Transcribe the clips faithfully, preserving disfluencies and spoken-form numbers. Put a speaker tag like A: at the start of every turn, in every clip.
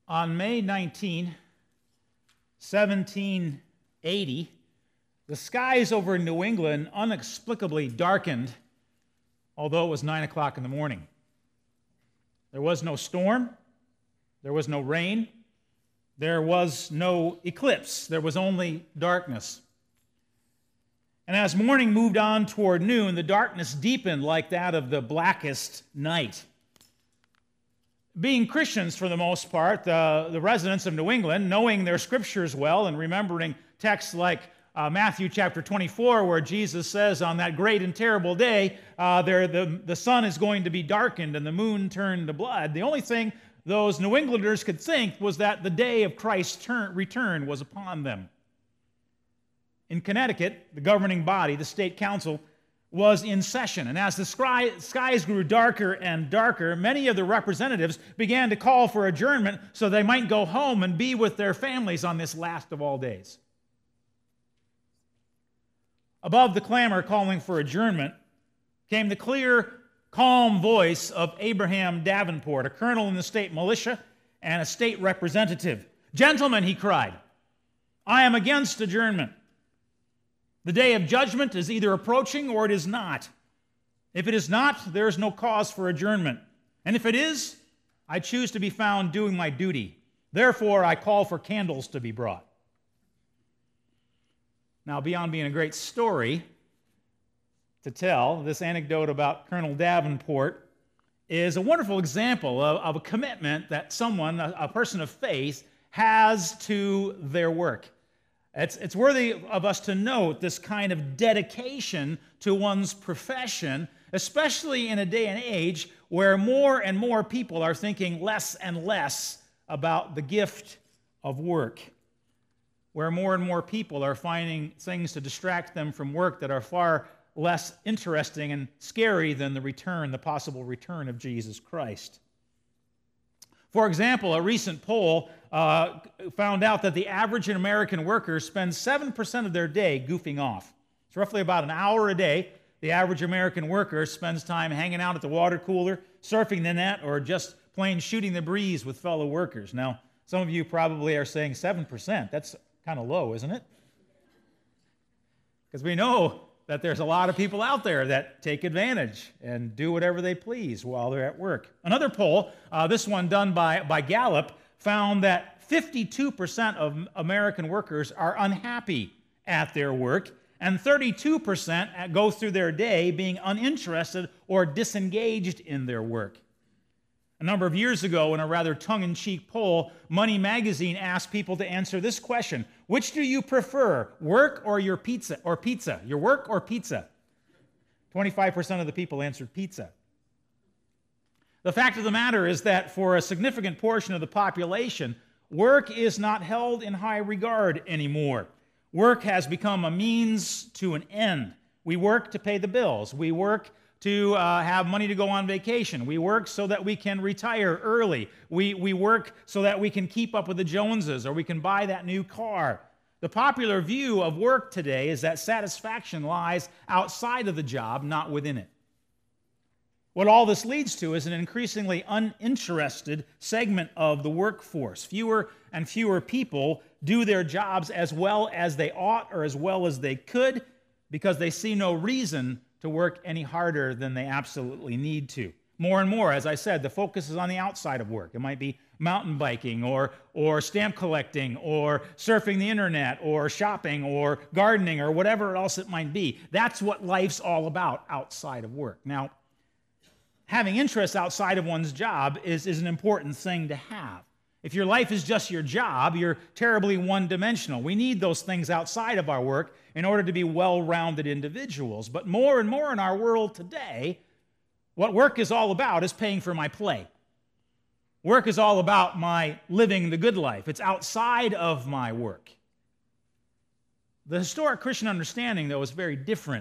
A: On May nineteenth, seventeen eighty, the skies over New England inexplicably darkened, although it was nine o'clock in the morning. There was no storm, there was no rain, there was no eclipse, there was only darkness. And as morning moved on toward noon, the darkness deepened like that of the blackest night. Being Christians for the most part, the, the residents of New England, knowing their scriptures well and remembering texts like uh, Matthew chapter twenty-four, where Jesus says on that great and terrible day, uh, there, the, the sun is going to be darkened and the moon turned to blood. The only thing those New Englanders could think was that the day of Christ's turn, return was upon them. In Connecticut, the governing body, the state council, was in session. And as the sky, skies grew darker and darker, many of the representatives began to call for adjournment so they might go home and be with their families on this last of all days. Above the clamor calling for adjournment came the clear, calm voice of Abraham Davenport, a colonel in the state militia and a state representative. "Gentlemen," he cried, "I am against adjournment. The day of judgment is either approaching or it is not. If it is not, there is no cause for adjournment. And if it is, I choose to be found doing my duty. Therefore, I call for candles to be brought." Now, beyond being a great story to tell, this anecdote about Colonel Davenport is a wonderful example of, of a commitment that someone, a, a person of faith, has to their work. It's, it's worthy of us to note this kind of dedication to one's profession, especially in a day and age where more and more people are thinking less and less about the gift of work, where more and more people are finding things to distract them from work that are far less interesting and scary than the return, the possible return of Jesus Christ. For example, a recent poll uh, found out that the average American worker spends seven percent of their day goofing off. It's roughly about an hour a day. The average American worker spends time hanging out at the water cooler, surfing the net, or just plain shooting the breeze with fellow workers. Now, some of you probably are saying seven percent. That's kind of low, isn't it? Because we know that there's a lot of people out there that take advantage and do whatever they please while they're at work. Another poll, uh, this one done by, by Gallup, found that fifty-two percent of American workers are unhappy at their work, and thirty-two percent go through their day being uninterested or disengaged in their work. A number of years ago, in a rather tongue-in-cheek poll, Money Magazine asked people to answer this question: which do you prefer, work or your pizza, or pizza? Your work or pizza? twenty-five percent of the people answered pizza. The fact of the matter is that for a significant portion of the population, work is not held in high regard anymore. Work has become a means to an end. We work to pay the bills. We work to uh, have money to go on vacation. We work so that we can retire early. We, we work so that we can keep up with the Joneses, or we can buy that new car. The popular view of work today is that satisfaction lies outside of the job, not within it. What all this leads to is an increasingly uninterested segment of the workforce. Fewer and fewer people do their jobs as well as they ought or as well as they could because they see no reason to work any harder than they absolutely need to. More and more, as I said, the focus is on the outside of work. It might be mountain biking or, or stamp collecting or surfing the internet or shopping or gardening or whatever else it might be. That's what life's all about outside of work. Now, having interests outside of one's job is, is an important thing to have. If your life is just your job, you're terribly one-dimensional. We need those things outside of our work in order to be well-rounded individuals. But more and more in our world today, what work is all about is paying for my play. Work is all about my living the good life. It's outside of my work. The historic Christian understanding, though, is very different.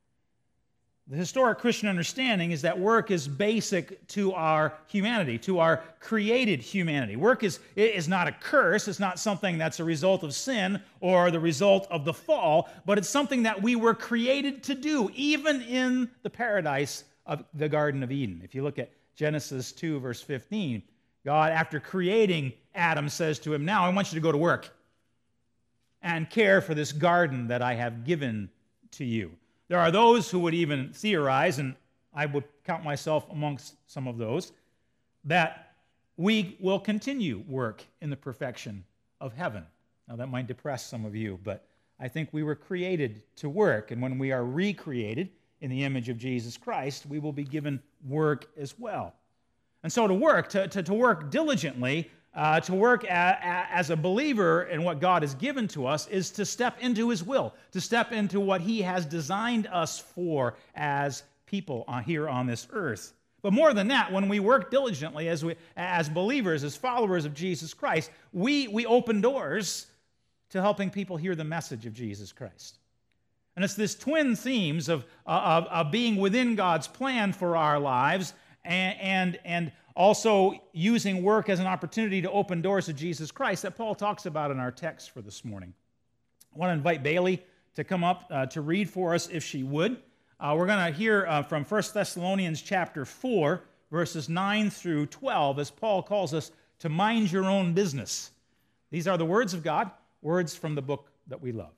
A: The historic Christian understanding is that work is basic to our humanity, to our created humanity. Work is, is not a curse. It's not something that's a result of sin or the result of the fall, but it's something that we were created to do, even in the paradise of the Garden of Eden. If you look at Genesis two, verse fifteen, God, after creating Adam, says to him, now I want you to go to work and care for this garden that I have given to you. There are those who would even theorize, and I would count myself amongst some of those, that we will continue work in the perfection of heaven. Now that might depress some of you, but I think we were created to work, and when we are recreated in the image of Jesus Christ, we will be given work as well. And so to work, to, to, to work diligently, uh, to work a, a, as a believer in what God has given to us is to step into His will, to step into what He has designed us for as people uh, here on this earth. But more than that, when we work diligently as, we, as believers, as followers of Jesus Christ, we, we open doors to helping people hear the message of Jesus Christ. And it's this twin themes of, of, of being within God's plan for our lives and, and, and also using work as an opportunity to open doors to Jesus Christ that Paul talks about in our text for this morning. I want to invite Bailey to come up uh, to read for us if she would. Uh, we're going to hear uh, from First Thessalonians chapter four, verses nine through twelve, as Paul calls us to mind your own business. These are the words of God, words from the book that we love.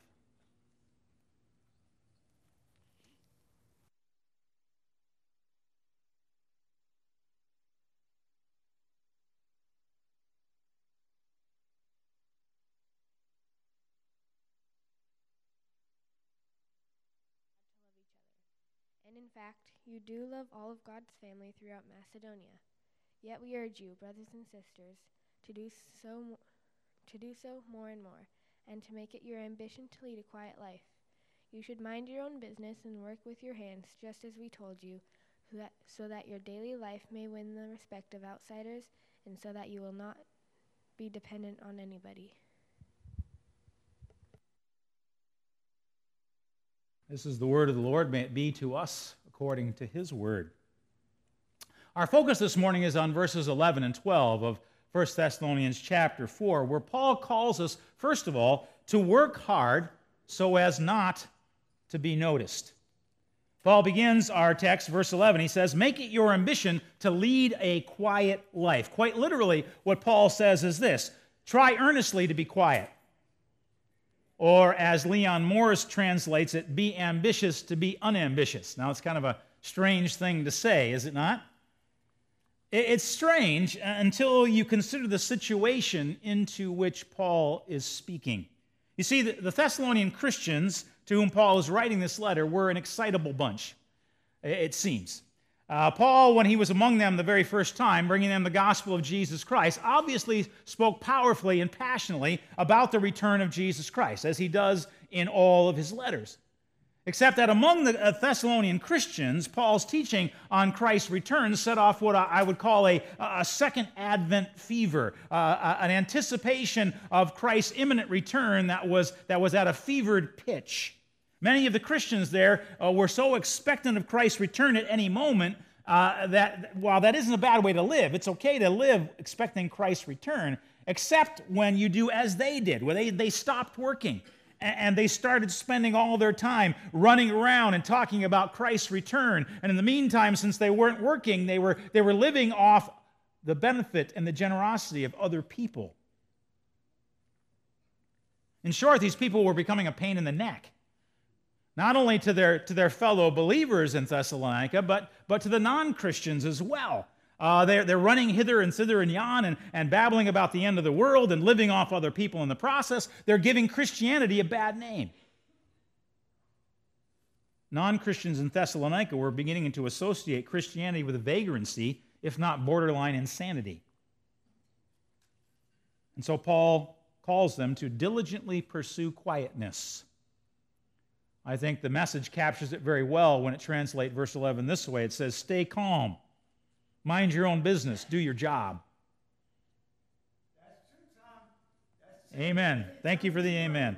B: And in fact, you do love all of God's family throughout Macedonia. Yet we urge you, brothers and sisters, to do so, to do so more and more, and to make it your ambition to lead a quiet life. You should mind your own business and work with your hands, just as we told you, so that your daily life may win the respect of outsiders, and so that you will not be dependent on anybody.
A: This is the word of the Lord. May it be to us according to His word. Our focus this morning is on verses eleven and twelve of First Thessalonians chapter four, where Paul calls us, first of all, to work hard so as not to be noticed. Paul begins our text, verse eleven. He says, make it your ambition to lead a quiet life. Quite literally, what Paul says is this: try earnestly to be quiet. Or as Leon Morris translates it, be ambitious to be unambitious. Now, it's kind of a strange thing to say, is it not? It's strange until you consider the situation into which Paul is speaking. You see, the Thessalonian Christians to whom Paul is writing this letter were an excitable bunch, it seems. Uh, Paul, when he was among them the very first time, bringing them the gospel of Jesus Christ, obviously spoke powerfully and passionately about the return of Jesus Christ, as he does in all of his letters. Except that among the Thessalonian Christians, Paul's teaching on Christ's return set off what I would call a, a second Advent fever, uh, an anticipation of Christ's imminent return that was, that was at a fevered pitch. Many of the Christians there uh, were so expectant of Christ's return at any moment uh, that while that isn't a bad way to live, it's okay to live expecting Christ's return, except when you do as they did, where they, they stopped working and, and they started spending all their time running around and talking about Christ's return. And in the meantime, since they weren't working, they were, they were living off the benefit and the generosity of other people. In short, these people were becoming a pain in the neck. Not only to their, to their fellow believers in Thessalonica, but, but to the non-Christians as well. Uh, they're, they're running hither and thither and yon and, and babbling about the end of the world and living off other people in the process. They're giving Christianity a bad name. Non-Christians in Thessalonica were beginning to associate Christianity with vagrancy, if not borderline insanity. And so Paul calls them to diligently pursue quietness. I think the Message captures it very well when it translates verse eleven this way. It says, stay calm, mind your own business, do your job. That's true, Tom. That's true. Amen. Thank you for the amen.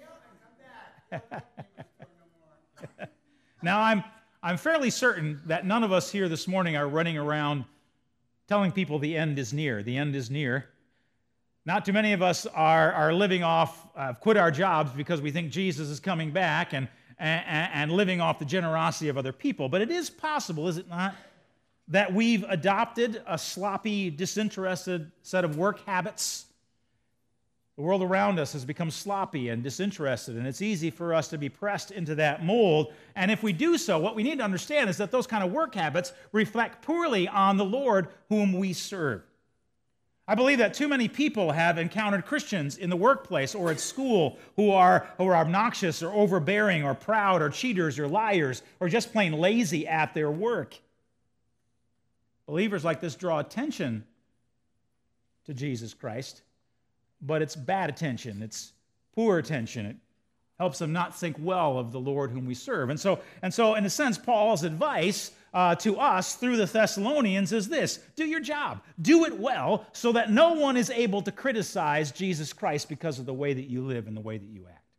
A: Now, I'm, I'm fairly certain that none of us here this morning are running around telling people the end is near. The end is near. Not too many of us are, are living off, uh, quit our jobs because we think Jesus is coming back and, and, and living off the generosity of other people. But it is possible, is it not, that we've adopted a sloppy, disinterested set of work habits. The world around us has become sloppy and disinterested, and it's easy for us to be pressed into that mold. And if we do so, what we need to understand is that those kind of work habits reflect poorly on the Lord whom we serve. I believe that too many people have encountered Christians in the workplace or at school who are, who are obnoxious or overbearing or proud or cheaters or liars or just plain lazy at their work. Believers like this draw attention to Jesus Christ, but it's bad attention. It's poor attention. It helps them not think well of the Lord whom we serve. And so, and so in a sense, Paul's advice uh, to us through the Thessalonians is this: do your job. Do it well so that no one is able to criticize Jesus Christ because of the way that you live and the way that you act.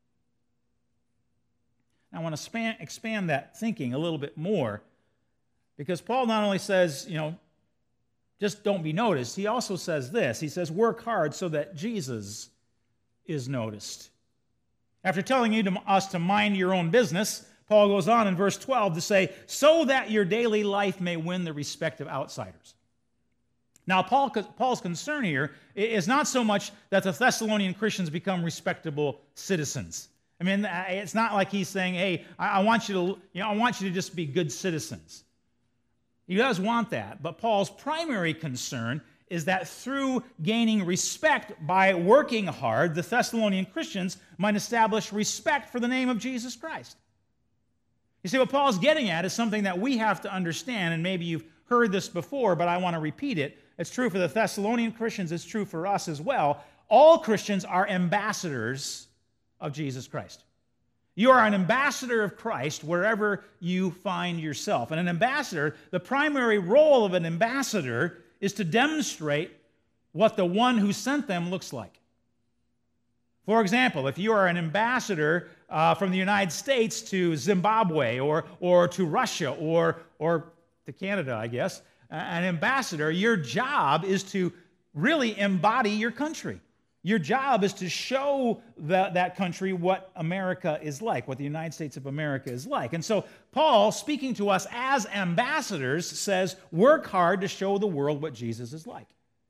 A: I want to span, expand that thinking a little bit more, because Paul not only says, you know, just don't be noticed, he also says this. He says, work hard so that Jesus is noticed. After telling you to, us to mind your own business, Paul goes on in verse twelve to say, so that your daily life may win the respect of outsiders. Now, Paul, Paul's concern here is not so much that the Thessalonian Christians become respectable citizens. I mean, it's not like he's saying, hey, I want you to, you know, I want you to just be good citizens. He does want that, but Paul's primary concern is that through gaining respect by working hard, the Thessalonian Christians might establish respect for the name of Jesus Christ. You see, what Paul's getting at is something that we have to understand, and maybe you've heard this before, but I want to repeat it. It's true for the Thessalonian Christians, it's true for us as well. All Christians are ambassadors of Jesus Christ. You are an ambassador of Christ wherever you find yourself. And an ambassador, the primary role of an ambassador is to demonstrate what the one who sent them looks like. For example, if you are an ambassador uh, from the United States to Zimbabwe or, or to Russia or, or to Canada, I guess, an ambassador, your job is to really embody your country. Your job is to show the, that country what America is like, what the United States of America is like. And so Paul, speaking to us as ambassadors, says, work hard to show the world what Jesus is like.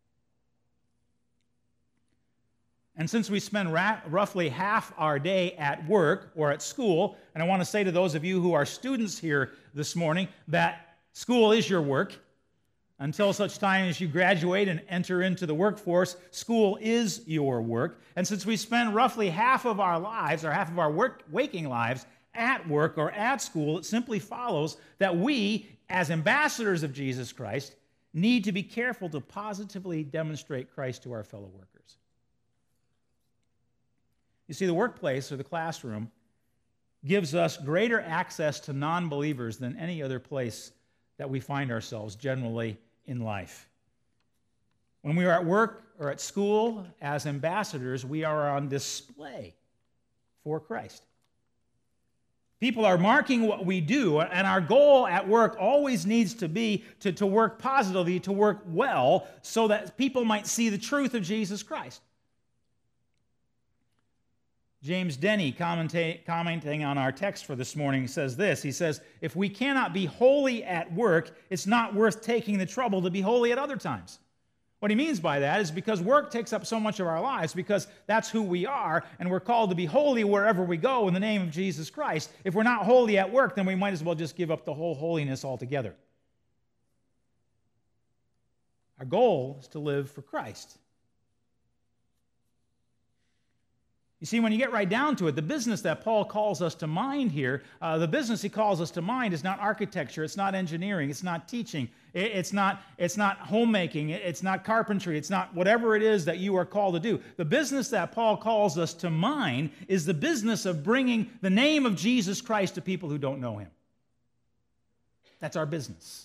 A: And since we spend ra- roughly half our day at work or at school, and I want to say to those of you who are students here this morning that school is your work. Until such time as you graduate and enter into the workforce, school is your work. And since we spend roughly half of our lives, or half of our work, waking lives, at work or at school, it simply follows that we, as ambassadors of Jesus Christ, need to be careful to positively demonstrate Christ to our fellow workers. You see, the workplace or the classroom gives us greater access to non-believers than any other place that we find ourselves generally in life. When we are at work or at school as ambassadors, we are on display for Christ. People are marking what we do, and our goal at work always needs to be to, to work positively, to work well, so that people might see the truth of Jesus Christ. James Denny, commenting on our text for this morning, says this. He says, if we cannot be holy at work, it's not worth taking the trouble to be holy at other times. What he means by that is because work takes up so much of our lives, because that's who we are, and we're called to be holy wherever we go in the name of Jesus Christ. If we're not holy at work, then we might as well just give up the whole holiness altogether. Our goal is to live for Christ. You see, when you get right down to it, the business that Paul calls us to mind here, uh, the business he calls us to mind is not architecture, it's not engineering, it's not teaching, it, it's not, it's not homemaking, it, it's not carpentry, it's not whatever it is that you are called to do. The business that Paul calls us to mind is the business of bringing the name of Jesus Christ to people who don't know him. That's our business.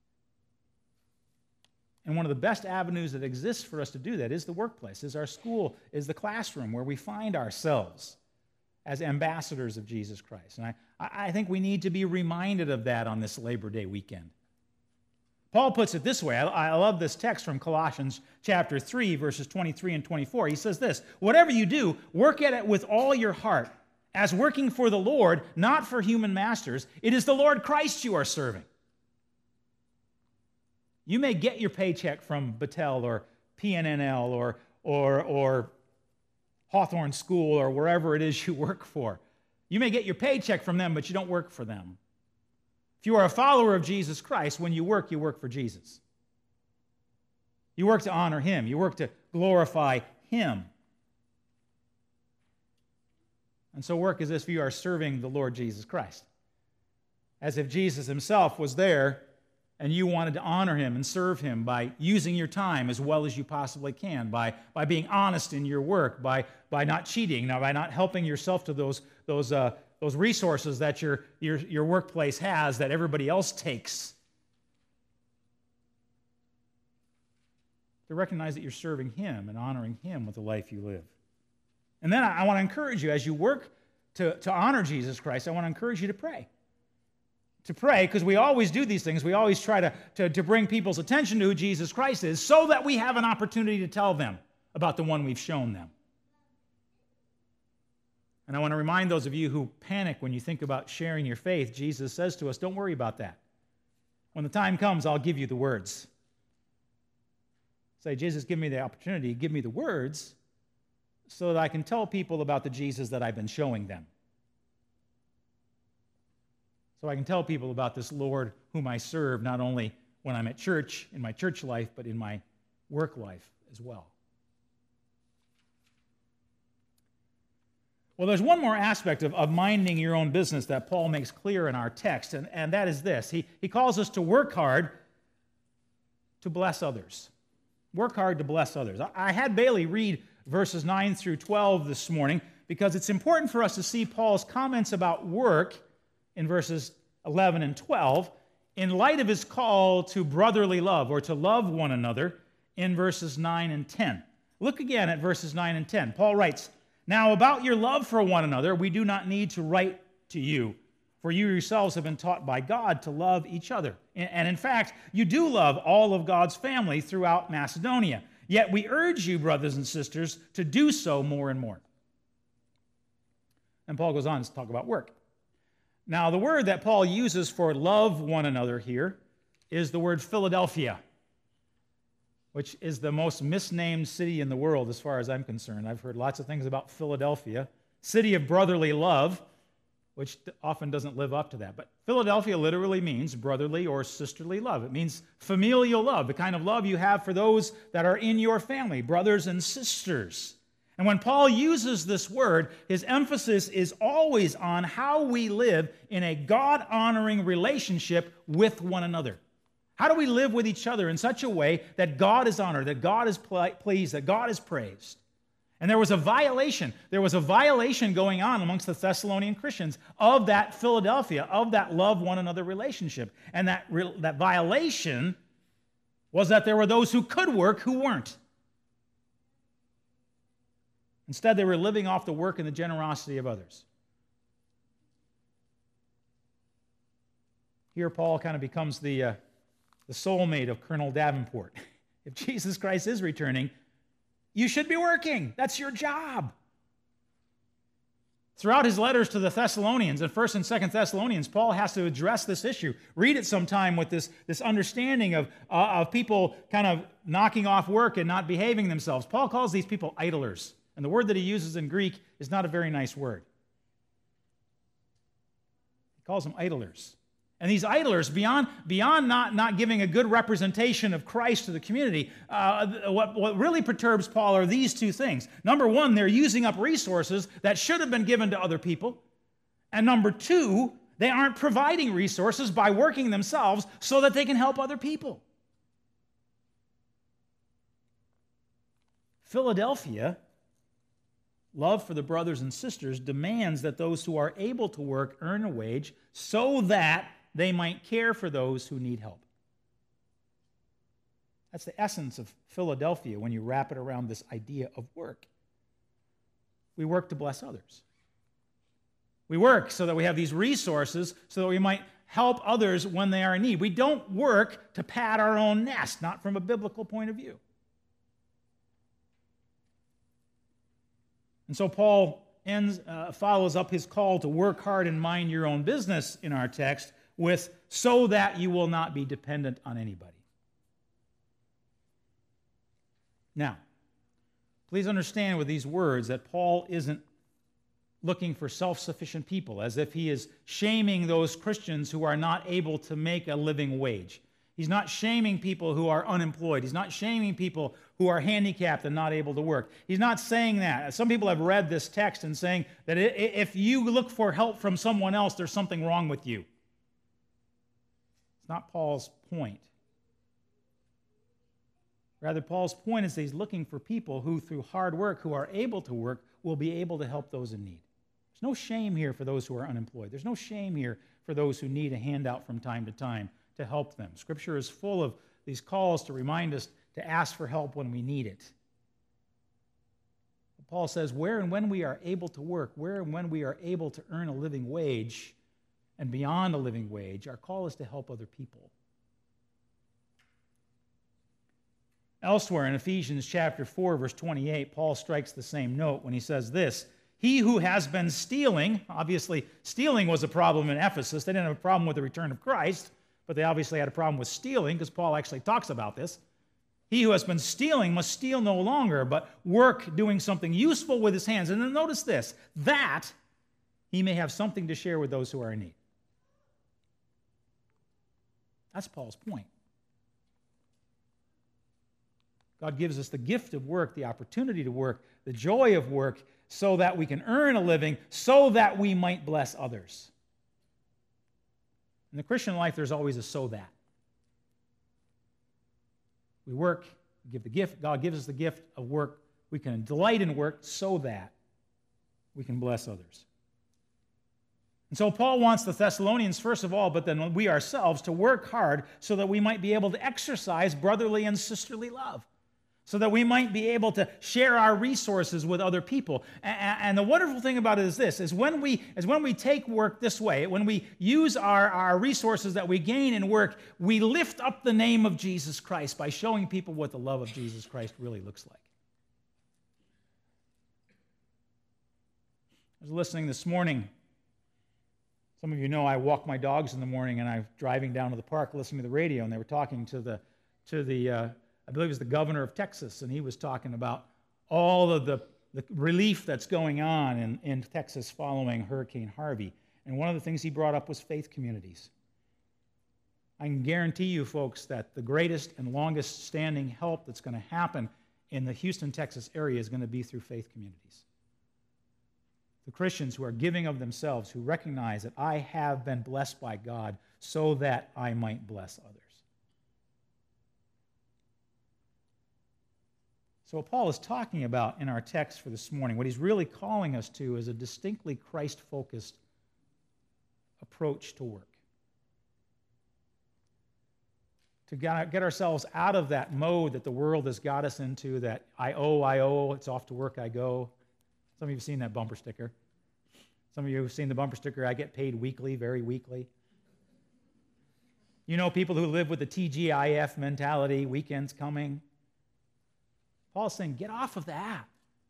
A: And one of the best avenues that exists for us to do that is the workplace, is our school, is the classroom where we find ourselves as ambassadors of Jesus Christ. And I, I think we need to be reminded of that on this Labor Day weekend. Paul puts it this way. I, I love this text from Colossians chapter three, verses twenty-three and twenty-four. He says this, whatever you do, work at it with all your heart, as working for the Lord, not for human masters. It is the Lord Christ you are serving. You may get your paycheck from Battelle or P N N L or, or, or Hawthorne School or wherever it is you work for. You may get your paycheck from them, but you don't work for them. If you are a follower of Jesus Christ, when you work, you work for Jesus. You work to honor Him. You work to glorify Him. And so work as if you are serving the Lord Jesus Christ. As if Jesus Himself was there and you wanted to honor Him and serve Him by using your time as well as you possibly can, by, by being honest in your work, by, by not cheating, now by not helping yourself to those, those, uh, those resources that your, your, your workplace has that everybody else takes. To recognize that you're serving Him and honoring Him with the life you live. And then I, I want to encourage you, as you work to, to honor Jesus Christ, I want to encourage you to pray. To pray, because we always do these things. We always try to, to, to bring people's attention to who Jesus Christ is so that we have an opportunity to tell them about the one we've shown them. And I want to remind those of you who panic when you think about sharing your faith, Jesus says to us, don't worry about that. When the time comes, I'll give you the words. Say, Jesus, give me the opportunity, give me the words so that I can tell people about the Jesus that I've been showing them. So I can tell people about this Lord whom I serve, not only when I'm at church, in my church life, but in my work life as well. Well, there's one more aspect of, of minding your own business that Paul makes clear in our text, and, and that is this. He, he calls us to work hard to bless others. Work hard to bless others. I, I had Bailey read verses nine through twelve this morning because it's important for us to see Paul's comments about work in verses eleven and twelve, in light of his call to brotherly love, or to love one another, in verses nine and ten. Look again at verses nine and ten. Paul writes, now about your love for one another, we do not need to write to you, for you yourselves have been taught by God to love each other. And in fact, you do love all of God's family throughout Macedonia. Yet we urge you, brothers and sisters, to do so more and more. And Paul goes on to talk about work. Now, the word that Paul uses for love one another here is the word Philadelphia, which is the most misnamed city in the world as far as I'm concerned. I've heard lots of things about Philadelphia, city of brotherly love, which often doesn't live up to that. But Philadelphia literally means brotherly or sisterly love. It means familial love, the kind of love you have for those that are in your family, brothers and sisters. And when Paul uses this word, his emphasis is always on how we live in a God-honoring relationship with one another. How do we live with each other in such a way that God is honored, that God is pleased, that God is praised? And there was a violation. There was a violation going on amongst the Thessalonian Christians of that Philadelphia, of that love one another relationship. And that, that violation was that there were those who could work who weren't. Instead, they were living off the work and the generosity of others. Here, Paul kind of becomes the, uh, the soulmate of Colonel Davenport. If Jesus Christ is returning, you should be working. That's your job. Throughout his letters to the Thessalonians, in First and Second Thessalonians, Paul has to address this issue. Read it sometime with this, this understanding of, uh, of people kind of knocking off work and not behaving themselves. Paul calls these people idlers. And the word that he uses in Greek is not a very nice word. He calls them idlers. And these idlers, beyond, beyond not, not giving a good representation of Christ to the community, uh, what, what really perturbs Paul are these two things. Number one, they're using up resources that should have been given to other people. And number two, they aren't providing resources by working themselves so that they can help other people. Philadelphia, love for the brothers and sisters, demands that those who are able to work earn a wage so that they might care for those who need help. That's the essence of Philadelphia when you wrap it around this idea of work. We work to bless others. We work so that we have these resources so that we might help others when they are in need. We don't work to pad our own nest, not from a biblical point of view. And so Paul ends, uh, follows up his call to work hard and mind your own business in our text with, so that you will not be dependent on anybody. Now, please understand with these words that Paul isn't looking for self-sufficient people, as if he is shaming those Christians who are not able to make a living wage. He's not shaming people who are unemployed. He's not shaming people who are handicapped and not able to work. He's not saying that. Some people have read this text and saying that if you look for help from someone else, there's something wrong with you. It's not Paul's point. Rather, Paul's point is that he's looking for people who, through hard work, who are able to work, will be able to help those in need. There's no shame here for those who are unemployed. There's no shame here for those who need a handout from time to time to help them. Scripture is full of these calls to remind us to ask for help when we need it. Paul says, where and when we are able to work, where and when we are able to earn a living wage, and beyond a living wage, our call is to help other people. Elsewhere in Ephesians chapter four, verse twenty-eight, Paul strikes the same note when he says this: he who has been stealing, obviously stealing was a problem in Ephesus. They didn't have a problem with the return of Christ, but they obviously had a problem with stealing, because Paul actually talks about this. He who has been stealing must steal no longer, but work doing something useful with his hands. And then notice this, that he may have something to share with those who are in need. That's Paul's point. God gives us the gift of work, the opportunity to work, the joy of work, so that we can earn a living, so that we might bless others. In the Christian life, there's always a so that. We work, we give the gift, God gives us the gift of work. We can delight in work so that we can bless others. And so Paul wants the Thessalonians, first of all, but then we ourselves, to work hard so that we might be able to exercise brotherly and sisterly love, so that we might be able to share our resources with other people. And the wonderful thing about it is this, is when we, is when we take work this way, when we use our, our resources that we gain in work, we lift up the name of Jesus Christ by showing people what the love of Jesus Christ really looks like. I was listening this morning. Some of you know I walk my dogs in the morning, and I'm driving down to the park listening to the radio, and they were talking to the, to the, uh, I believe it was the governor of Texas, and he was talking about all of the, the relief that's going on in, in Texas following Hurricane Harvey. And one of the things he brought up was faith communities. I can guarantee you, folks, that the greatest and longest standing help that's going to happen in the Houston, Texas area is going to be through faith communities. The Christians who are giving of themselves, who recognize that I have been blessed by God so that I might bless others. So what Paul is talking about in our text for this morning, what he's really calling us to, is a distinctly Christ-focused approach to work. To get ourselves out of that mode that the world has got us into, that I owe, I owe, it's off to work I go. Some of you have seen that bumper sticker. Some of you have seen the bumper sticker, I get paid weekly, very weekly. You know people who live with the T G I F mentality, weekend's coming. Paul's saying, get off of that.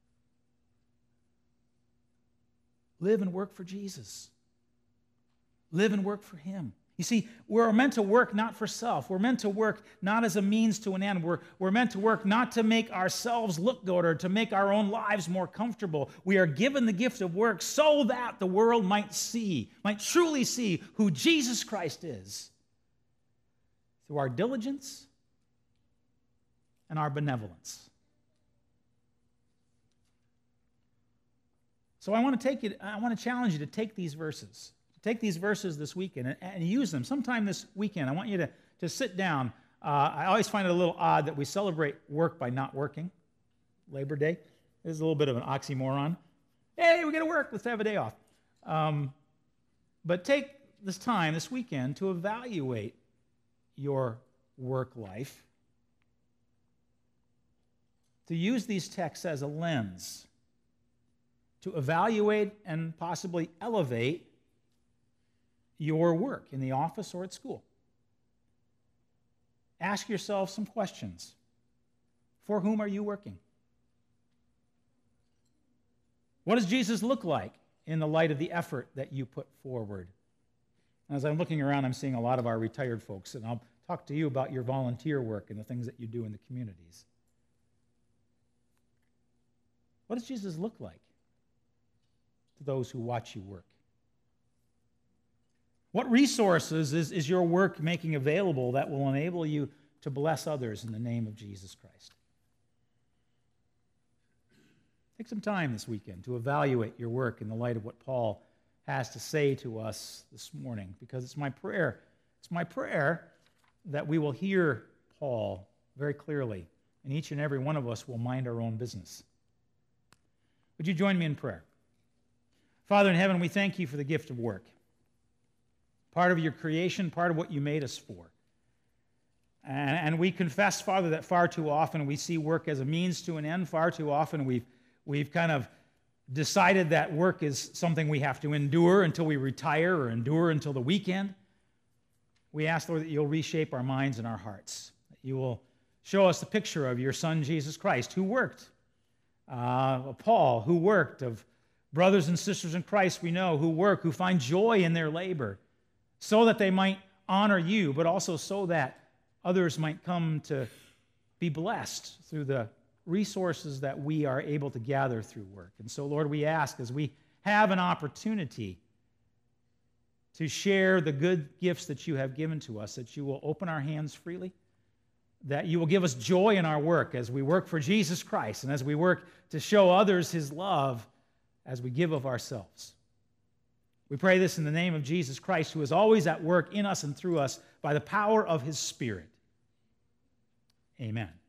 A: Live and work for Jesus. Live and work for him. You see, we're meant to work not for self. We're meant to work not as a means to an end. We're, we're meant to work not to make ourselves look good or to make our own lives more comfortable. We are given the gift of work so that the world might see, might truly see who Jesus Christ is through our diligence and our benevolence. So I want to take you, I want to challenge you to take these verses. Take these verses this weekend and, and use them. Sometime this weekend, I want you to, to sit down. Uh, I always find it a little odd that we celebrate work by not working. Labor Day is a little bit of an oxymoron. Hey, we got to work. Let's have a day off. Um, but take this time this weekend to evaluate your work life, to use these texts as a lens to evaluate and possibly elevate your work in the office or at school. Ask yourself some questions. For whom are you working? What does Jesus look like in the light of the effort that you put forward? As I'm looking around, I'm seeing a lot of our retired folks, and I'll talk to you about your volunteer work and the things that you do in the communities. What does Jesus look like to those who watch you work? What resources is, is your work making available that will enable you to bless others in the name of Jesus Christ? Take some time this weekend to evaluate your work in the light of what Paul has to say to us this morning, because it's my prayer. It's my prayer that we will hear Paul very clearly, and each and every one of us will mind our own business. Would you join me in prayer? Father in heaven, we thank you for the gift of work. Part of your creation, part of what you made us for. And, and we confess, Father, that far too often we see work as a means to an end. Far too often we've, we've kind of decided that work is something we have to endure until we retire or endure until the weekend. We ask, Lord, that you'll reshape our minds and our hearts. That you will show us the picture of your Son, Jesus Christ, who worked. Uh, of Paul, who worked. Of brothers and sisters in Christ we know who work, who find joy in their labor, so that they might honor you, but also so that others might come to be blessed through the resources that we are able to gather through work. And so, Lord, we ask, as we have an opportunity to share the good gifts that you have given to us, that you will open our hands freely, that you will give us joy in our work as we work for Jesus Christ and as we work to show others his love as we give of ourselves. We pray this in the name of Jesus Christ, who is always at work in us and through us by the power of his Spirit. Amen.